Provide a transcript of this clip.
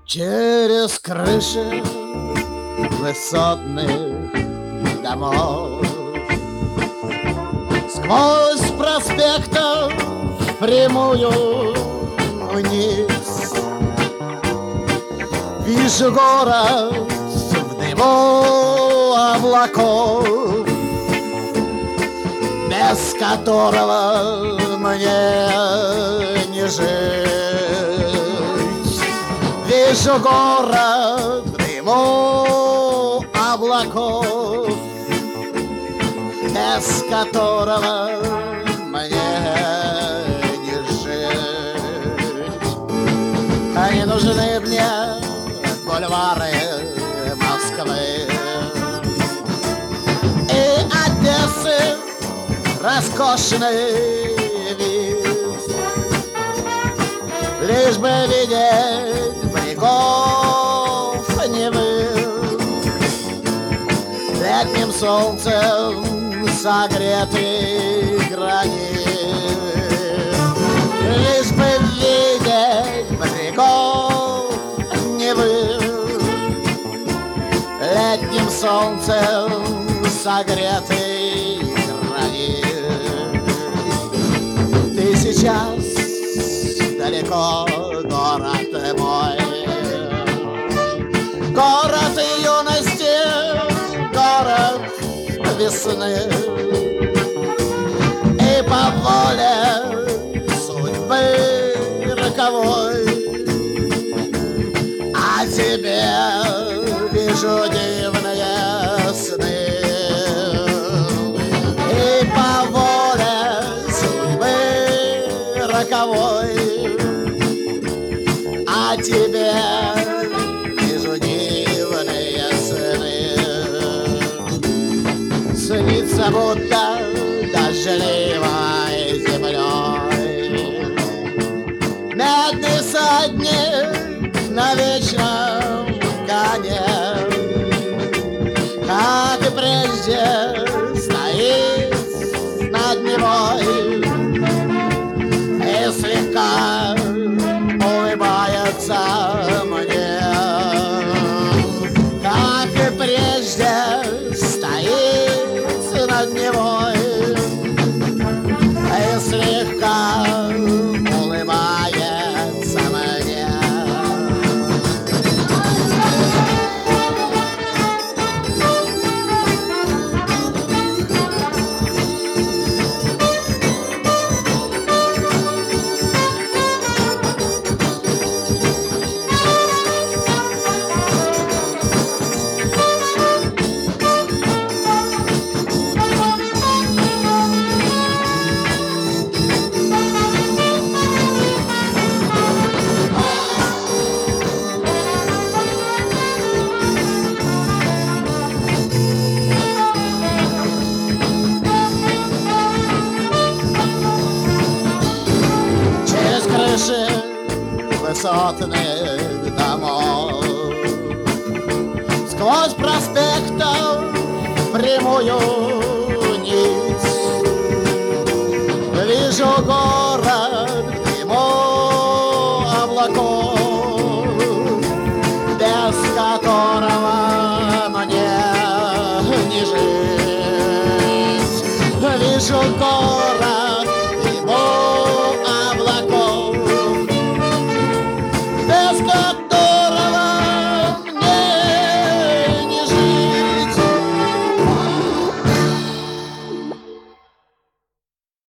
Через крыши высотных домов, сквозь проспектов прямую вниз, вижу город в дыму облаков, без которого мне не жить. Вижу город в дыму облаков, без которого мне не жить. Они нужны мне, бульвары Москвы и Одессы, роскошный вид, лишь бы видеть берегов Невы, летним солнцем согретый гранит, лишь бы видеть берегов Невы, летним солнцем согретый гранит. Ты сейчас далеко, город мой, город юности, город весны, и по воле судьбы роковой о тебе вижу дивные сны, и по воле судьбы роковой о тебе вижу дивные сны. Снится, будто дождливой землей медный всадник на вечном коне, как и прежде стоит над Невой и слегка улыбается мне, как и прежде стоит над Невой и слегка улыбается мне. Высотных домов, сквозь проспектов прямую нить, вижу город в дыму облаков, без которого мне не жить. Вижу город